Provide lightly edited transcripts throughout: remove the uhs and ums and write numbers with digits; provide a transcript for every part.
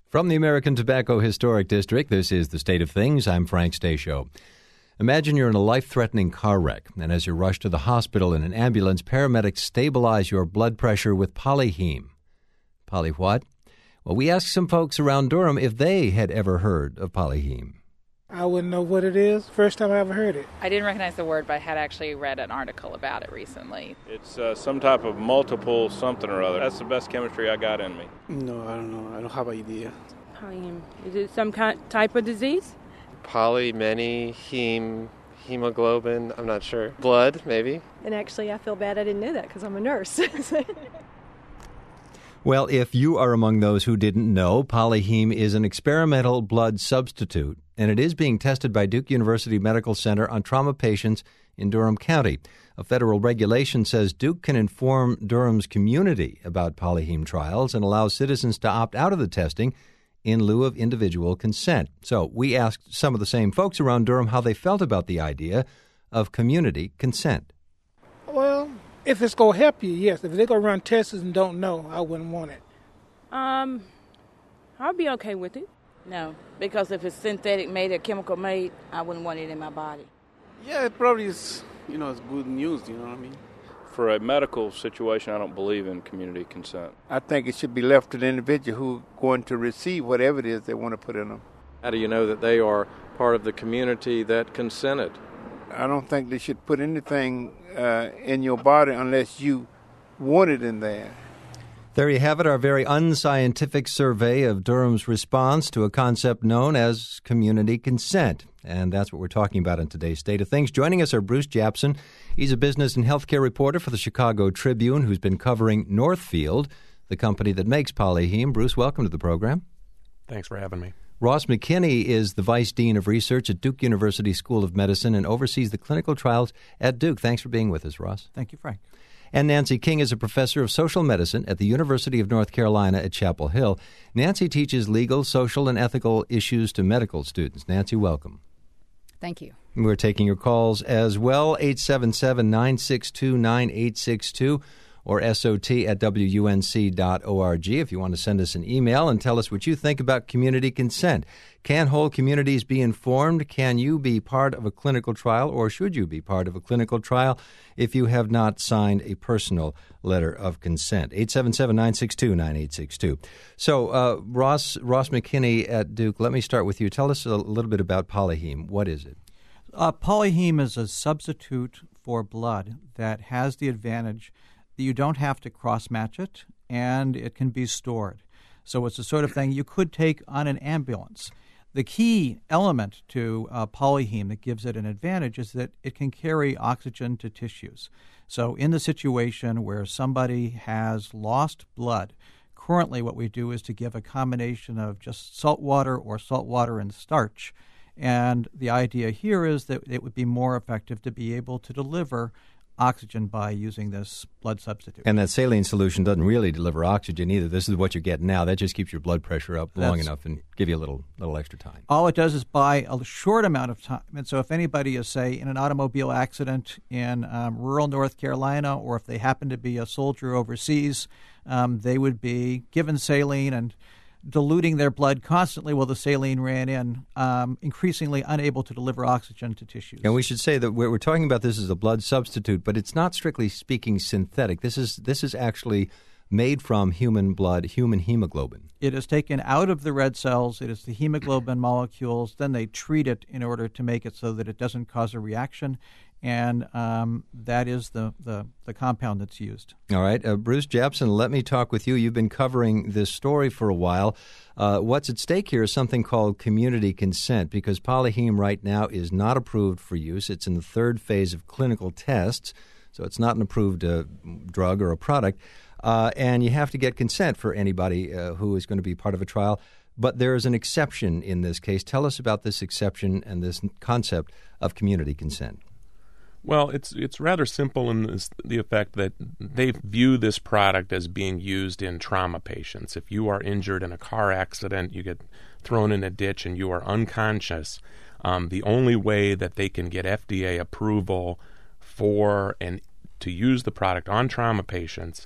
From the American Tobacco Historic District, this is The State of Things. I'm Frank Stasio. Imagine you're in a life-threatening car wreck, and as you rush to the hospital in an ambulance, paramedics stabilize your blood pressure with Polyheme. Poly what? Well, we asked some folks around Durham if they had ever heard of Polyheme. I wouldn't know what it is. First time I ever heard it. I didn't recognize the word, but I had actually read an article about it recently. It's some type of multiple something or other. That's the best chemistry I got in me. No, I don't know. I don't have an idea. Polyheme. Is it some type of disease? Poly, many, heme, hemoglobin, I'm not sure. Blood, maybe. And actually, I feel bad I didn't know that because I'm a nurse. Well, if you are among those who didn't know, Polyheme is an experimental blood substitute, and it is being tested by Duke University Medical Center on trauma patients in Durham County. A federal regulation says Duke can inform Durham's community about Polyheme trials and allows citizens to opt out of the testing in lieu of individual consent. So we asked some of the same folks around Durham how they felt about the idea of community consent. Well, if it's going to help you, yes. If they're going to run tests and don't know, I wouldn't want it. I'll be okay with it. No, because if it's synthetic made or chemical made, I wouldn't want it in my body. Yeah, it probably is, it's good news, you know what I mean? For a medical situation, I don't believe in community consent. I think it should be left to the individual who's going to receive whatever it is they want to put in them. How do you know that they are part of the community that consented? I don't think they should put anything in your body unless you want it in there. There you have it, our very unscientific survey of Durham's response to a concept known as community consent. And that's what we're talking about in today's State of Things. Joining us are Bruce Japsen. He's a business and healthcare reporter for the Chicago Tribune who's been covering Northfield, the company that makes Polyheme. Bruce, welcome to the program. Thanks for having me. Ross McKinney is the Vice Dean of Research at Duke University School of Medicine and oversees the clinical trials at Duke. Thanks for being with us, Ross. Thank you, Frank. And Nancy King is a professor of social medicine at the University of North Carolina at Chapel Hill. Nancy teaches legal, social, and ethical issues to medical students. Nancy, welcome. Thank you. We're taking your calls as well, 877-962-9862 or SOT@WUNC.org if you want to send us an email and tell us what you think about community consent. Can whole communities be informed? Can you be part of a clinical trial, or should you be part of a clinical trial if you have not signed a personal letter of consent? 877-962-9862. So, Ross McKinney at Duke, let me start with you. Tell us a little bit about Polyheme. What is it? Polyheme is a substitute for blood that has the advantage that you don't have to cross-match it, and it can be stored. So it's the sort of thing you could take on an ambulance. The key element to Polyheme that gives it an advantage is that it can carry oxygen to tissues. So in the situation where somebody has lost blood, currently what we do is to give a combination of just salt water or salt water and starch. And the idea here is that it would be more effective to be able to deliver oxygen by using this blood substitute. And that saline solution doesn't really deliver oxygen either. This is what you're getting now. That just keeps your blood pressure up long enough and give you a little extra time. All it does is buy a short amount of time. And so if anybody is, say, in an automobile accident in rural North Carolina, or if they happen to be a soldier overseas, they would be given saline and diluting their blood constantly while the saline ran in, increasingly unable to deliver oxygen to tissues. And we should say that we're talking about this as a blood substitute, but it's not strictly speaking synthetic. This is actually made from human blood, human hemoglobin. It is taken out of the red cells. It is the hemoglobin molecules. Then they treat it in order to make it so that it doesn't cause a reaction. And that is the compound that's used. All right. Bruce Japsen, let me talk with you. You've been covering this story for a while. What's at stake here is something called community consent, because Polyheme right now is not approved for use. It's in the third phase of clinical tests, so it's not an approved drug or a product. And you have to get consent for anybody who is going to be part of a trial. But there is an exception in this case. Tell us about this exception and this concept of community consent. Well, it's rather simple in the effect that they view this product as being used in trauma patients. If you are injured in a car accident, you get thrown in a ditch and you are unconscious, the only way that they can get FDA approval for and to use the product on trauma patients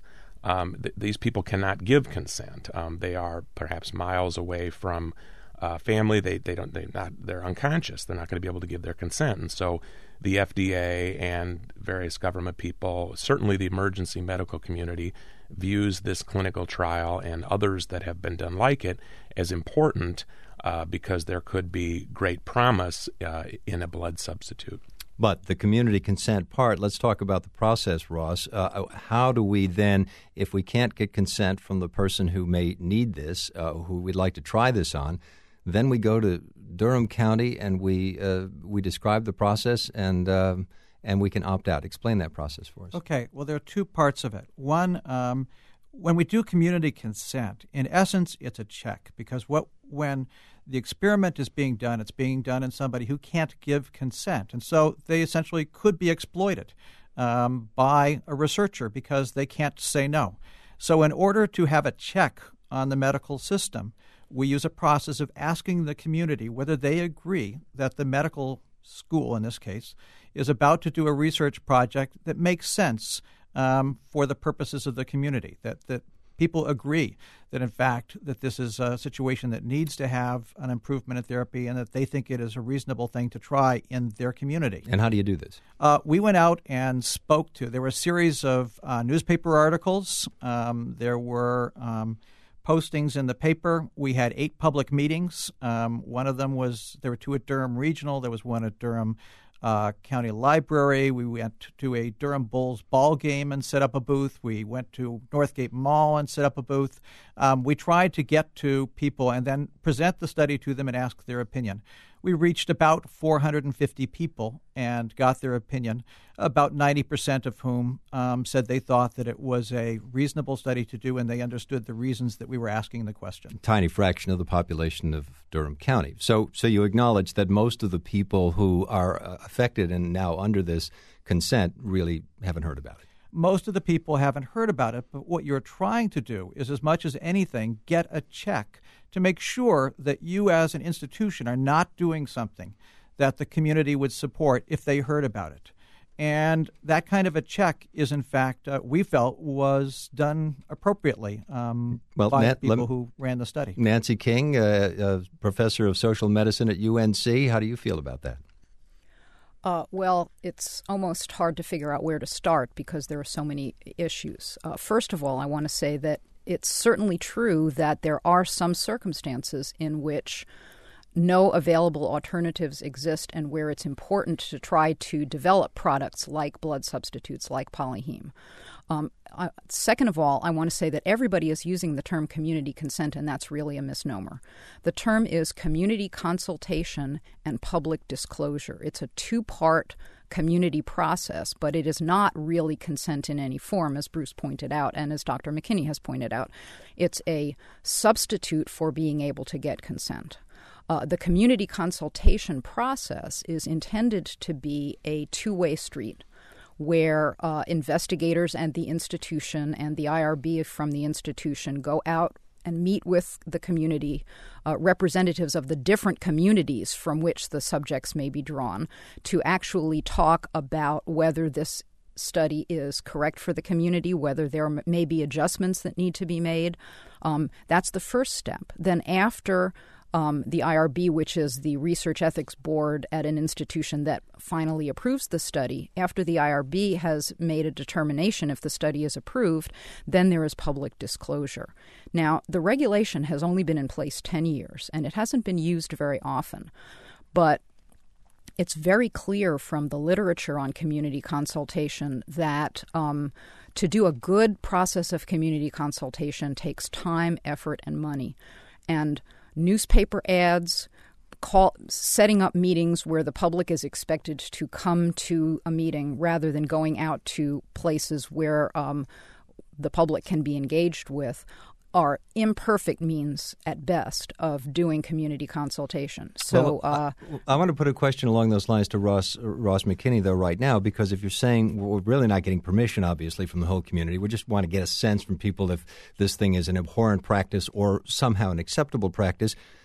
these people cannot give consent. They are perhaps miles away from family. They're unconscious. They're not going to be able to give their consent. And so the FDA and various government people, certainly the emergency medical community, views this clinical trial and others that have been done like it as important because there could be great promise in a blood substitute. But the community consent part, let's talk about the process, Ross. How do we then, if we can't get consent from the person who may need this, who we'd like to try this on, then we go to Durham County and we describe the process and we can opt out. Explain that process for us. Okay. Well, there are two parts of it. One, when we do community consent, in essence, it's a check because when the experiment is being done, it's being done in somebody who can't give consent. And so they essentially could be exploited by a researcher because they can't say no. So in order to have a check on the medical system, we use a process of asking the community whether they agree that the medical school, in this case, is about to do a research project that makes sense for the purposes of the community, that people agree that, in fact, that this is a situation that needs to have an improvement in therapy and that they think it is a reasonable thing to try in their community. And how do you do this? We went out and spoke to – there were a series of newspaper articles. There were postings in the paper. We had 8 public meetings. One of them was – there were 2 at Durham Regional. There was one at Durham County Library. We went to a Durham Bulls ball game and set up a booth. We went to Northgate Mall and set up a booth. We tried to get to people and then present the study to them and ask their opinion. We reached about 450 people and got their opinion, about 90% of whom said they thought that it was a reasonable study to do and they understood the reasons that we were asking the question. Tiny fraction of the population of Durham County. So you acknowledge that most of the people who are affected and now under this consent really haven't heard about it. Most of the people haven't heard about it, but what you're trying to do is, as much as anything, get a check to make sure that you as an institution are not doing something that the community would support if they heard about it. And that kind of a check is, in fact, we felt was done appropriately by people who ran the study. Nancy King, a professor of social medicine at UNC, how do you feel about that? Well, it's almost hard to figure out where to start because there are so many issues. First of all, I want to say that it's certainly true that there are some circumstances in which no available alternatives exist and where it's important to try to develop products like blood substitutes, like Polyheme. Second of all, I want to say that everybody is using the term community consent, and that's really a misnomer. The term is community consultation and public disclosure. It's a 2-part community process, but it is not really consent in any form, as Bruce pointed out, and as Dr. McKinney has pointed out. It's a substitute for being able to get consent. The community consultation process is intended to be a 2-way street, where investigators and the institution and the IRB from the institution go out and meet with the community, representatives of the different communities from which the subjects may be drawn, to actually talk about whether this study is correct for the community, whether there may be adjustments that need to be made. That's the first step. Then after the IRB, which is the Research Ethics Board at an institution that finally approves the study, after the IRB has made a determination if the study is approved, then there is public disclosure. Now, the regulation has only been in place 10 years, and it hasn't been used very often. But it's very clear from the literature on community consultation that to do a good process of community consultation takes time, effort, and money. And newspaper ads, setting up meetings where the public is expected to come to a meeting rather than going out to places where the public can be engaged with are imperfect means at best of doing community consultation. So I want to put a question along those lines to Ross McKinney, though, right now, because if you're saying we're really not getting permission, obviously, from the whole community, we just want to get a sense from people if this thing is an abhorrent practice or somehow an acceptable practice,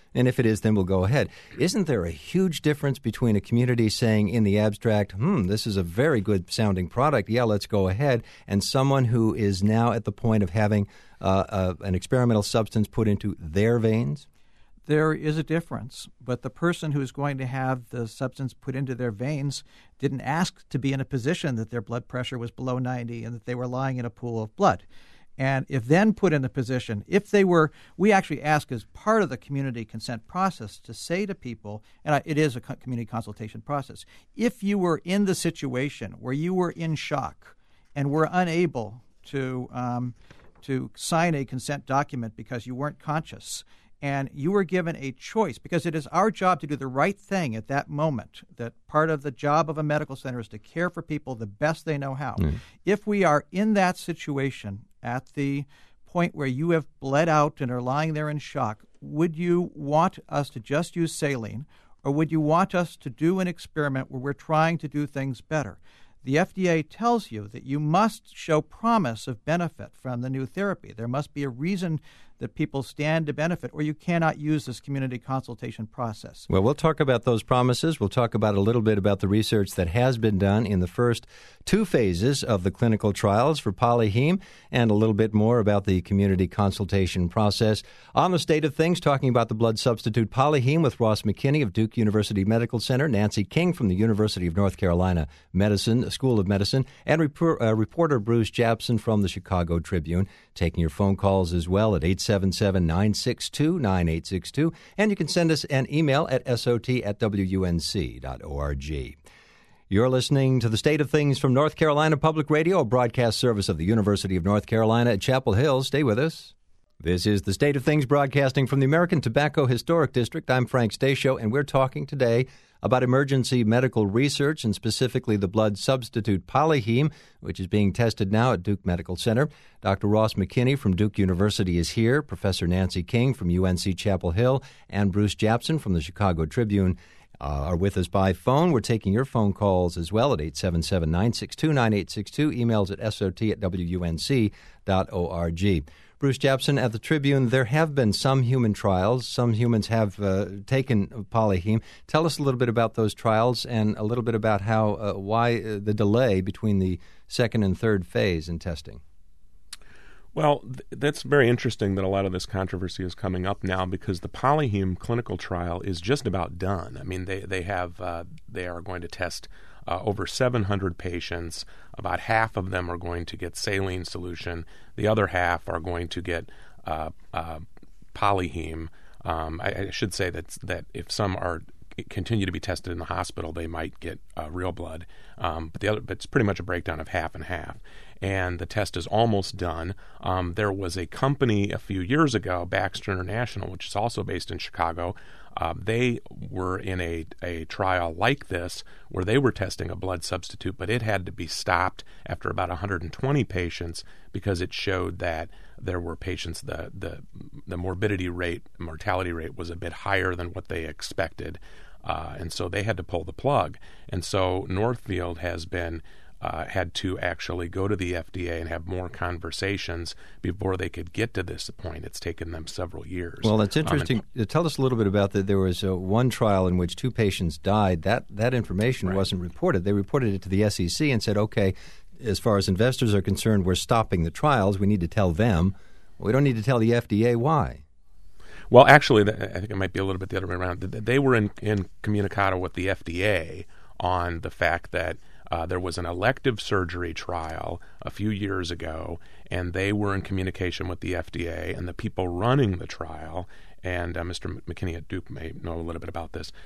And if it is, then we'll go ahead. Isn't there a huge difference between a community saying in the abstract, this is a very good sounding product, yeah, let's go ahead, and someone who is now at the point of having an experimental substance put into their veins? There is a difference, but the person who is going to have the substance put into their veins didn't ask to be in a position that their blood pressure was below 90 and that they were lying in a pool of blood. And if then put in a position, we actually ask as part of the community consent process to say to people, and it is a community consultation process, if you were in the situation where you were in shock and were unable to sign a consent document because you weren't conscious, and you were given a choice, because it is our job to do the right thing at that moment, that part of the job of a medical center is to care for people the best they know how. If we are in that situation at the point where you have bled out and are lying there in shock, would you want us to just use saline, or would you want us to do an experiment where we're trying to do things better? The FDA tells you that you must show promise of benefit from the new therapy. There must be a reason that people stand to benefit, or you cannot use this community consultation process. Well, we'll talk about those promises. We'll talk about a little bit about the research that has been done in the first 2 phases of the clinical trials for Polyheme, and a little bit more about the community consultation process. On the State of Things, talking about the blood substitute Polyheme with Ross McKinney of Duke University Medical Center, Nancy King from the University of North Carolina School of Medicine, and reporter Bruce Japsen from the Chicago Tribune, taking your phone calls as well at 877-962-9862, and you can send us an email at sot@wunc.org. You're listening to The State of Things from North Carolina Public Radio, a broadcast service of the University of North Carolina at Chapel Hill. Stay with us. This is The State of Things, broadcasting from the American Tobacco Historic District. I'm Frank Stasio, and we're talking today about emergency medical research, and specifically the blood substitute Polyheme, which is being tested now at Duke Medical Center. Dr. Ross McKinney from Duke University is here, Professor Nancy King from UNC Chapel Hill, and Bruce Japsen from the Chicago Tribune are with us by phone. We're taking your phone calls as well at 877-962-9862, emails at sot@wunc.org. Bruce Japsen, at the Tribune, there have been some human trials. Some humans have taken Polyheme. Tell us a little bit about those trials and a little bit about why the delay between the second and third phase in testing. Well, that's very interesting that a lot of this controversy is coming up now, because the Polyheme clinical trial is just about done. I mean, they are going to test over 700 patients. About half of them are going to get saline solution. The other half are going to get Polyheme. I should say that if some continue to be tested in the hospital, they might get real blood. But it's pretty much a breakdown of half and half. And the test is almost done. There was a company a few years ago, Baxter International, which is also based in Chicago. They were in a trial like this where they were testing a blood substitute, but it had to be stopped after about 120 patients because it showed that there were patients, the mortality rate was a bit higher than what they expected. And so they had to pull the plug. And so Northfield has been had to actually go to the FDA and have more conversations before they could get to this point. It's taken them several years. Well, that's interesting. Tell us a little bit about that. There was one trial in which 2 patients died. That information wasn't reported. They reported it to the SEC and said, okay, as far as investors are concerned, we're stopping the trials. We need to tell them. We don't need to tell the FDA why. Well, actually, I think it might be a little bit the other way around. They were in communicado with the FDA on the fact that there was an elective surgery trial a few years ago, and they were in communication with the FDA and the people running the trial, and Mr. McKinney at Duke may know a little bit about this.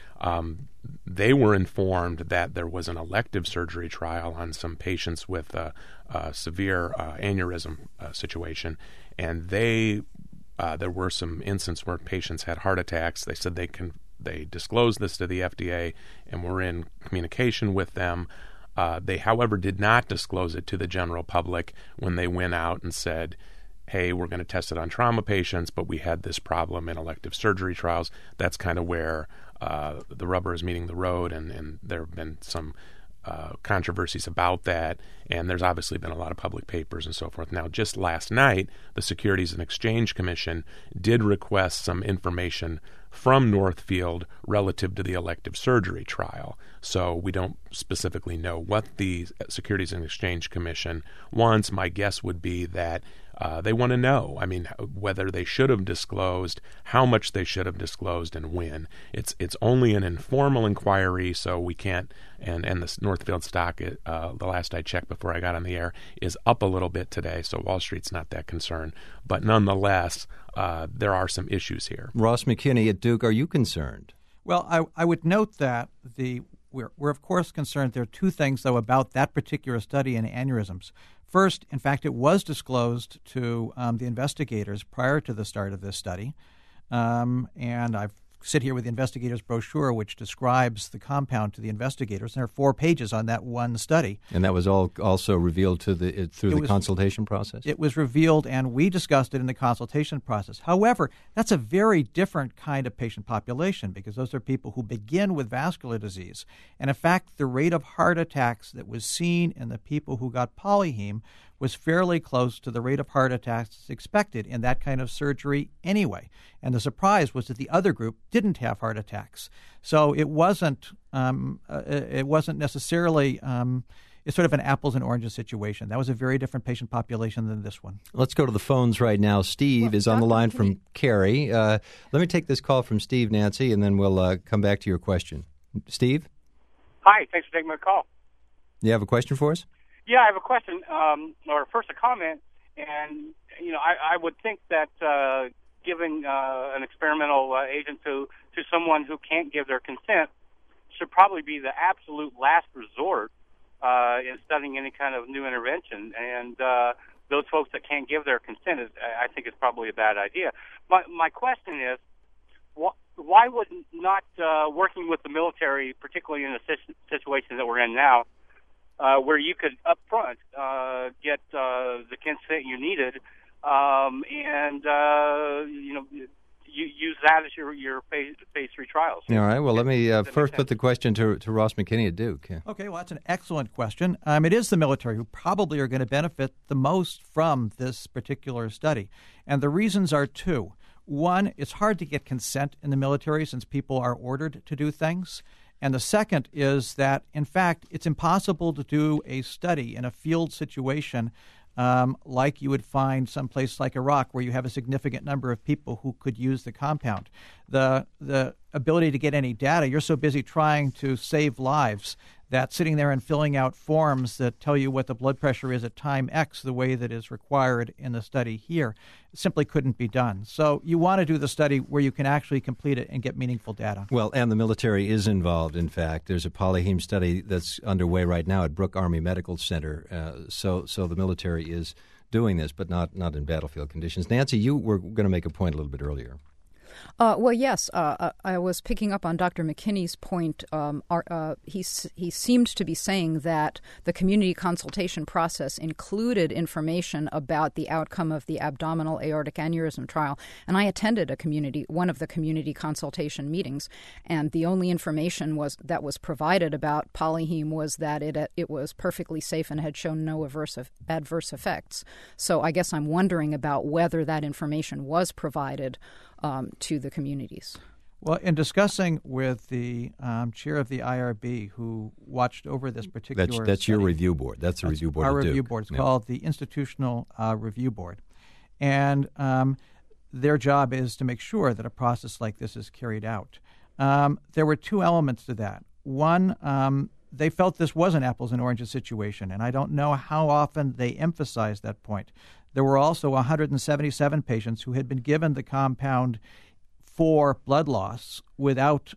They were informed that there was an elective surgery trial on some patients with a severe aneurysm situation, and there were some instances where patients had heart attacks. They said they disclosed this to the FDA and were in communication with them. They, however, did not disclose it to the general public when they went out and said, hey, we're going to test it on trauma patients, but we had this problem in elective surgery trials. That's kind of where the rubber is meeting the road, and there have been some controversies about that, and there's obviously been a lot of public papers and so forth. Now, just last night, the Securities and Exchange Commission did request some information from Northfield relative to the elective surgery trial. So we don't specifically know what the Securities and Exchange Commission wants. My guess would be that they want to know, whether they should have disclosed, how much they should have disclosed, and when. It's only an informal inquiry, so we can't, and the Northfield stock, the last I checked before I got on the air, is up a little bit today, so Wall Street's not that concerned. But nonetheless, there are some issues here. Ross McKinney at Duke, are you concerned? Well, I would note that we're of course concerned. There are two things, though, about that particular study in aneurysms. First, in fact, it was disclosed to the investigators prior to the start of this study, and I've sit here with the investigators' brochure, which describes the compound to the investigators. There are 4 pages on that one study. And that was all also revealed through the consultation process? It was revealed, and we discussed it in the consultation process. However, that's a very different kind of patient population because those are people who begin with vascular disease. And in fact, the rate of heart attacks that was seen in the people who got polyheme was fairly close to the rate of heart attacks expected in that kind of surgery anyway. And the surprise was that the other group didn't have heart attacks. So it wasn't necessarily it's sort of an apples and oranges situation. That was a very different patient population than this one. Let's go to the phones right now. Steve is on the line from Cary. Let me take this call from Steve, Nancy, and then we'll come back to your question. Steve? Hi, thanks for taking my call. You have a question for us? Yeah, I have a question, or first a comment. And, I would think that giving an experimental agent to someone who can't give their consent should probably be the absolute last resort in studying any kind of new intervention. And those folks that can't give their consent, I think, is probably a bad idea. My question is, why would not working with the military, particularly in the situation that we're in now, where you could up front get the consent you needed, and you use that as your phase 3 trials? All right. Well, let me first put the question to Ross McKinney at Duke. Yeah. Okay. Well, that's an excellent question. It is the military who probably are going to benefit the most from this particular study, and the reasons are 2. One, it's hard to get consent in the military since people are ordered to do things. And the second is that, in fact, it's impossible to do a study in a field situation like you would find someplace like Iraq where you have a significant number of people who could use the compound. The ability to get any data, you're so busy trying to save lives that sitting there and filling out forms that tell you what the blood pressure is at time X, the way that is required in the study here, simply couldn't be done. So you want to do the study where you can actually complete it and get meaningful data. Well, and the military is involved, in fact. There's a polyheme study that's underway right now at Brooke Army Medical Center. So the military is doing this, but not in battlefield conditions. Nancy, you were going to make a point a little bit earlier. Well, yes, I was picking up on Dr. McKinney's point. He seemed to be saying that the community consultation process included information about the outcome of the abdominal aortic aneurysm trial. And I attended one of the community consultation meetings, and the only information that was provided about polyheme was that it was perfectly safe and had shown no adverse effects. So I guess I'm wondering about whether that information was provided to the communities. Well, in discussing with the chair of the IRB who watched over this particular That's study, your review board. That's the review board. Our at Duke. review board. It's called the Institutional Review Board. And their job is to make sure that a process like this is carried out. There were 2 elements to that. One, they felt this was an apples and oranges situation, and I don't know how often they emphasized that point. There were also 177 patients who had been given the compound for blood loss without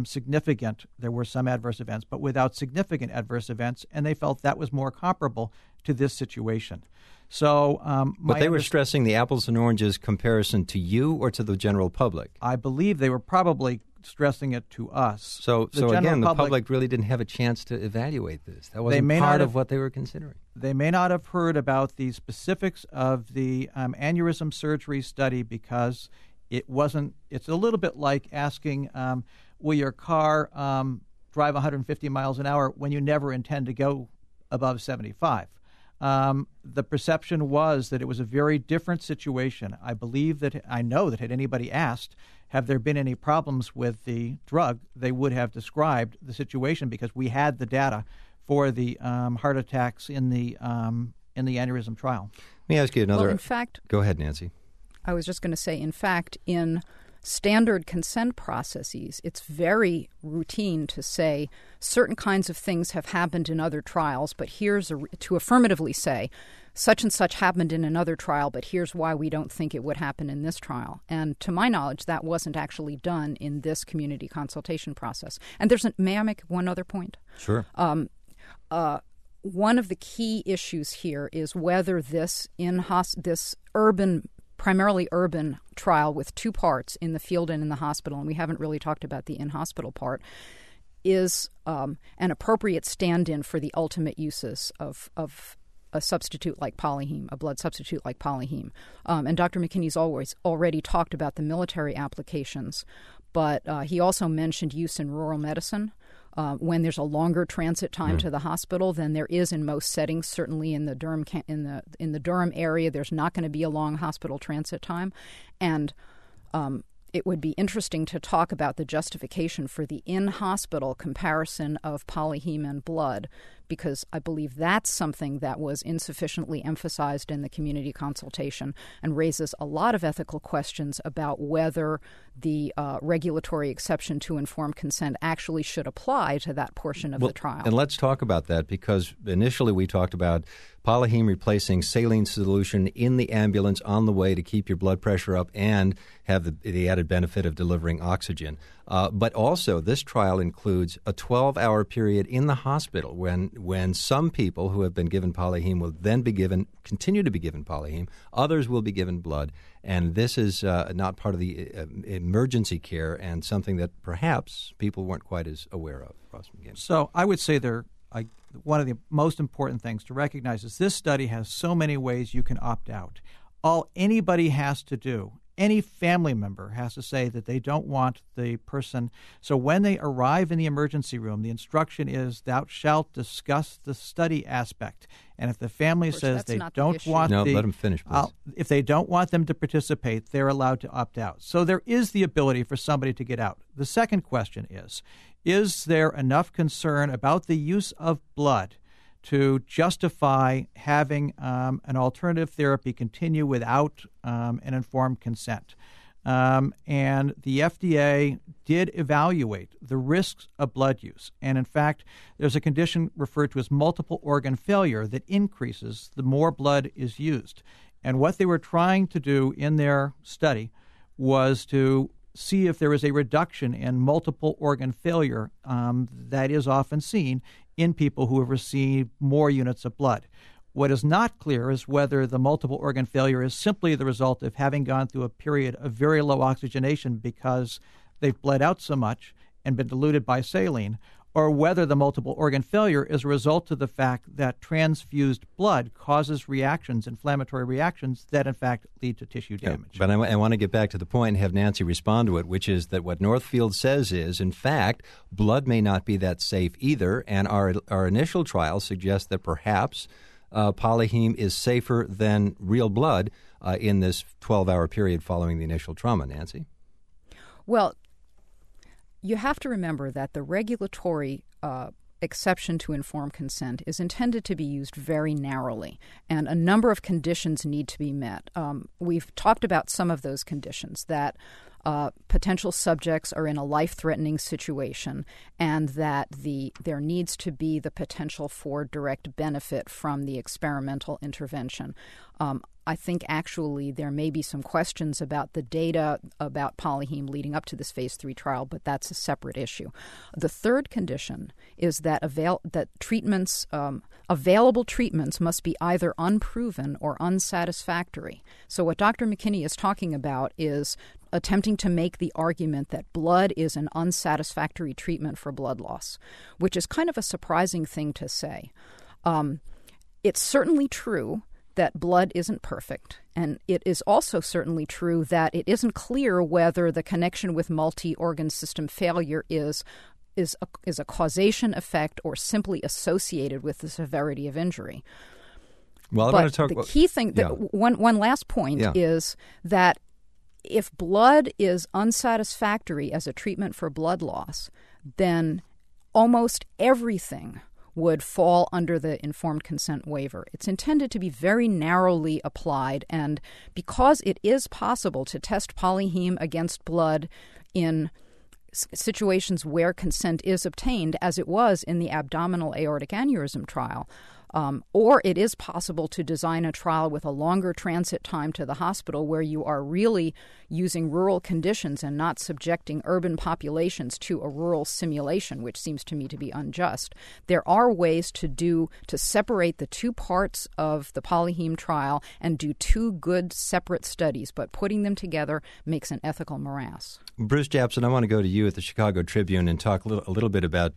there were some adverse events, but without significant adverse events, and they felt that was more comparable to this situation. So, but they were stressing the apples and oranges comparison to you or to the general public? I believe they were probably stressing it to us. So again, the public really didn't have a chance to evaluate this. That wasn't part of what they were considering. They may not have heard about the specifics of the aneurysm surgery study because it's a little bit like asking, will your car drive 150 miles an hour when you never intend to go above 75? the perception was that it was a very different situation. I know that had anybody asked, have there been any problems with the drug, they would have described the situation because we had the data for the heart attacks in the aneurysm trial. Let me ask you another. Well, in fact, go ahead, Nancy. I was just going to say, in fact, in standard consent processes, it's very routine to say certain kinds of things have happened in other trials, but to affirmatively say such and such happened in another trial, but here's why we don't think it would happen in this trial. And to my knowledge, that wasn't actually done in this community consultation process. And may I make one other point? Sure. One of the key issues here is whether this primarily urban trial with two parts, in the field and in the hospital, and we haven't really talked about the in-hospital part, is an appropriate stand-in for the ultimate uses of a substitute like Polyheme, a blood substitute like Polyheme. And Dr. McKinney's already talked about the military applications, but he also mentioned use in rural medicine. When there's a longer transit time to the hospital than there is in most settings, certainly in the Durham in the Durham area, there's not going to be a long hospital transit time, and it would be interesting to talk about the justification for the in-hospital comparison of Polyheme and blood, because I believe that's something that was insufficiently emphasized in the community consultation and raises a lot of ethical questions about whether the regulatory exception to informed consent actually should apply to that portion of the trial. And let's talk about that, because initially we talked about Polyheme replacing saline solution in the ambulance on the way to keep your blood pressure up and have the added benefit of delivering oxygen. But also, this trial includes a 12-hour period in the hospital when some people who have been given Polyheme will then continue to be given Polyheme. Others will be given blood. And this is not part of the emergency care and something that perhaps people weren't quite as aware of. So I would say one of the most important things to recognize is this study has so many ways you can opt out. All anybody has to do, any family member has to say that they don't want the person. So when they arrive in the emergency room, the instruction is, thou shalt discuss the study aspect. And if the family says they don't want let them finish, please. If they don't want them to participate, they're allowed to opt out. So there is the ability for somebody to get out. The second question is there enough concern about the use of blood to justify having an alternative therapy continue without an informed consent? And the FDA did evaluate the risks of blood use. And in fact, there's a condition referred to as multiple organ failure that increases the more blood is used. And what they were trying to do in their study was to see if there is a reduction in multiple organ failure that is often seen in people who have received more units of blood. What is not clear is whether the multiple organ failure is simply the result of having gone through a period of very low oxygenation because they've bled out so much and been diluted by saline, or whether the multiple organ failure is a result of the fact that transfused blood causes reactions, inflammatory reactions, that in fact lead to tissue damage. But I want to get back to the point and have Nancy respond to it, which is that what Northfield says is, in fact, blood may not be that safe either, and our initial trials suggest that perhaps Polyheme is safer than real blood in this 12-hour period following the initial trauma. Nancy? Well, you have to remember that the regulatory exception to informed consent is intended to be used very narrowly, and a number of conditions need to be met. We've talked about some of those conditions, that potential subjects are in a life-threatening situation and that there needs to be the potential for direct benefit from the experimental intervention. I think actually there may be some questions about the data about Polyheme leading up to this phase 3 trial, but that's a separate issue. The third condition is that available treatments must be either unproven or unsatisfactory. So what Dr. McKinney is talking about is attempting to make the argument that blood is an unsatisfactory treatment for blood loss, which is kind of a surprising thing to say. It's certainly true that blood isn't perfect, and it is also certainly true that it isn't clear whether the connection with multi-organ system failure is a causation effect or simply associated with the severity of injury. Well, I but want to talk the key thing, one last point is that if blood is unsatisfactory as a treatment for blood loss, then almost everything would fall under the informed consent waiver. It's intended to be very narrowly applied, and because it is possible to test polyheme against blood in situations where consent is obtained, as it was in the abdominal aortic aneurysm trial, or it is possible to design a trial with a longer transit time to the hospital where you are really using rural conditions and not subjecting urban populations to a rural simulation, which seems to me to be unjust. There are ways to separate the two parts of the polyheme trial and do two good separate studies, but putting them together makes an ethical morass. Bruce Japsen, I want to go to you at the Chicago Tribune and talk a little bit about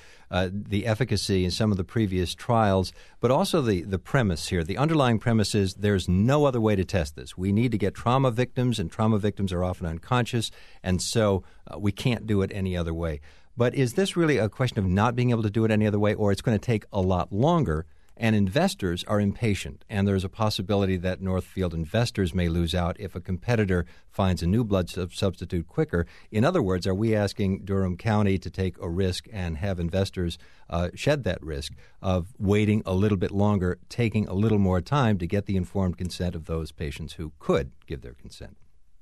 the efficacy in some of the previous trials, but also the premise here. The underlying premise is there's no other way to test this. We need to get trauma victims, and trauma victims are often unconscious, and so we can't do it any other way. But is this really a question of not being able to do it any other way, or it's going to take a lot longer? And investors are impatient, and there's a possibility that Northfield investors may lose out if a competitor finds a new blood substitute quicker. In other words, are we asking Durham County to take a risk and have investors shed that risk of waiting a little bit longer, taking a little more time to get the informed consent of those patients who could give their consent?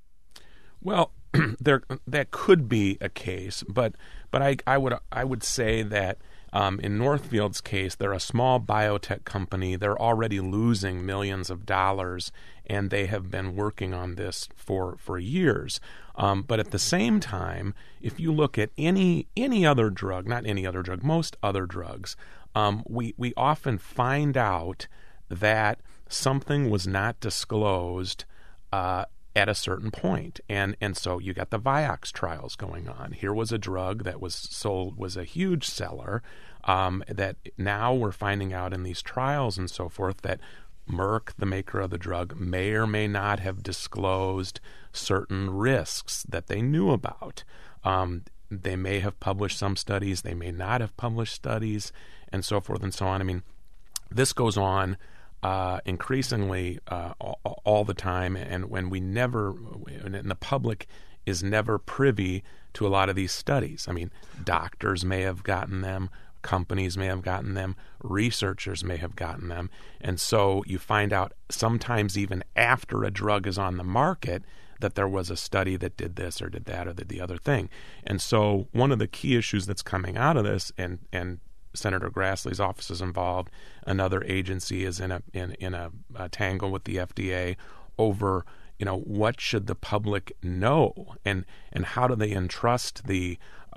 Well, that could be a case, but I would say that in Northfield's case, they're a small biotech company. They're already losing millions of dollars, and they have been working on this for years. But at the same time, if you look at any other drug, not any other drug, most other drugs, we often find out that something was not disclosed at a certain point. And so you got the Vioxx trials going on. Here was a drug that was sold, was a huge seller, that now we're finding out in these trials and so forth that Merck, the maker of the drug, may or may not have disclosed certain risks that they knew about. They may have published some studies, they may not have published studies, and so forth and so on. I mean, this goes on increasingly all the time, and when the public is never privy to a lot of these studies. I mean, doctors may have gotten them, companies may have gotten them, researchers may have gotten them, and so you find out sometimes even after a drug is on the market that there was a study that did this or did that or did the other thing. And so one of the key issues that's coming out of this, and Senator Grassley's office is involved, another agency is in a tangle with the FDA over, what should the public know, and how do they entrust the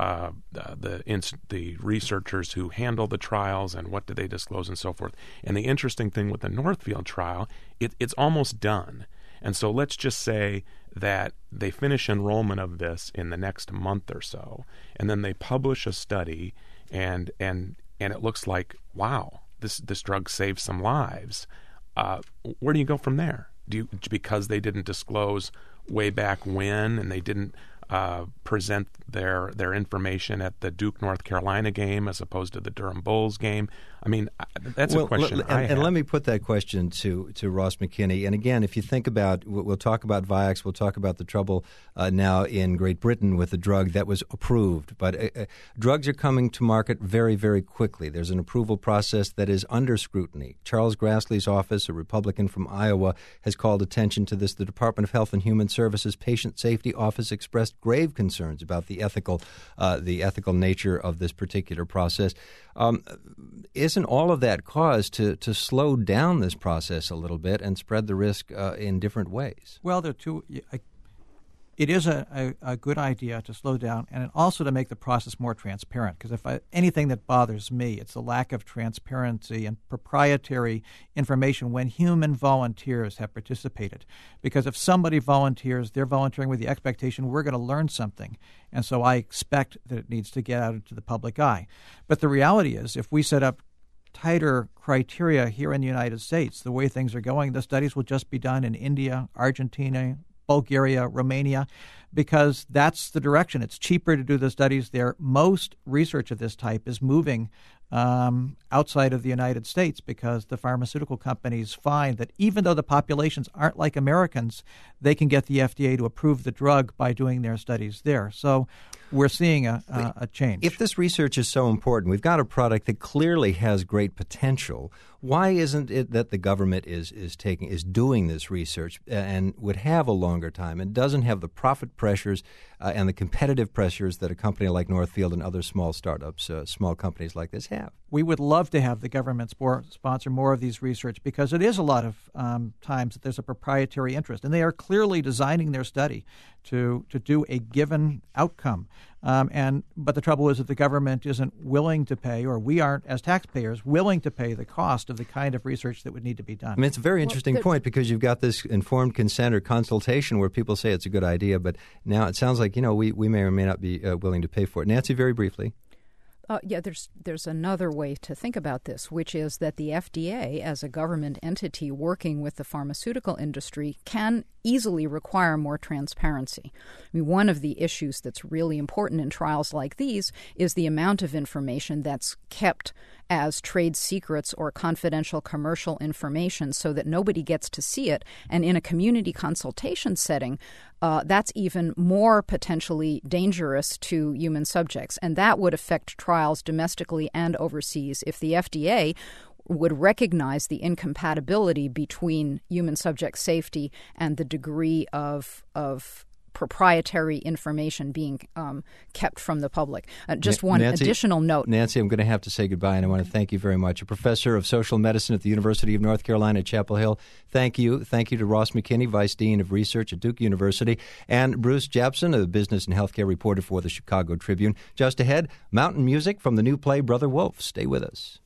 researchers who handle the trials, and what do they disclose and so forth. And the interesting thing with the Northfield trial, it's almost done. And so let's just say that they finish enrollment of this in the next month or so, and then they publish a study, and it looks like, wow, this drug saved some lives. Where do you go from there? Because they didn't disclose way back when, and they didn't present their information at the Duke, North Carolina game as opposed to the Durham Bulls game? I mean, that's a question I have. And let me put that question to Ross McKinney. And again, if you think about, we'll talk about Vioxx, we'll talk about the trouble now in Great Britain with the drug that was approved. But drugs are coming to market very, very quickly. There's an approval process that is under scrutiny. Charles Grassley's office, a Republican from Iowa, has called attention to this. The Department of Health and Human Services Patient Safety Office expressed grave concerns about the ethical nature of this particular process. Isn't all of that cause to slow down this process a little bit and spread the risk in different ways? Well, there are two. It is a good idea to slow down, and also to make the process more transparent. Because anything that bothers me, it's the lack of transparency and proprietary information when human volunteers have participated. Because if somebody volunteers, they're volunteering with the expectation we're going to learn something. And so I expect that it needs to get out into the public eye. But the reality is, if we set up tighter criteria here in the United States, the way things are going, the studies will just be done in India, Argentina, Bulgaria, Romania, because that's the direction. It's cheaper to do the studies there. Most research of this type is moving outside of the United States because the pharmaceutical companies find that even though the populations aren't like Americans, they can get the FDA to approve the drug by doing their studies there. So we're seeing a change. If this research is so important, we've got a product that clearly has great potential. Why isn't it that the government is doing this research and would have a longer time and doesn't have the profit pressures and the competitive pressures that a company like Northfield and other small startups, small companies like this have? We would love to have the government sponsor more of these research because it is a lot of times that there's a proprietary interest, and they are clearly designing their study to do a given outcome. But the trouble is that the government isn't willing to pay, or we aren't as taxpayers willing to pay the cost of the kind of research that would need to be done. I mean, it's a very interesting point because you've got this informed consent or consultation where people say it's a good idea, but now it sounds like, we may or may not be willing to pay for it. Nancy, very briefly. There's another way to think about this, which is that the FDA, as a government entity working with the pharmaceutical industry, can easily require more transparency. I mean, one of the issues that's really important in trials like these is the amount of information that's kept as trade secrets or confidential commercial information so that nobody gets to see it. And in a community consultation setting, that's even more potentially dangerous to human subjects. And that would affect trials domestically and overseas if the FDA would recognize the incompatibility between human subject safety and the degree of proprietary information being kept from the public. Just one additional note. Nancy, I'm going to have to say goodbye, and I want to thank you very much. A professor of social medicine at the University of North Carolina at Chapel Hill. Thank you. Thank you to Ross McKinney, Vice Dean of Research at Duke University, and Bruce Japsen, a business and healthcare reporter for the Chicago Tribune. Just ahead, mountain music from the new play Brother Wolf. Stay with us.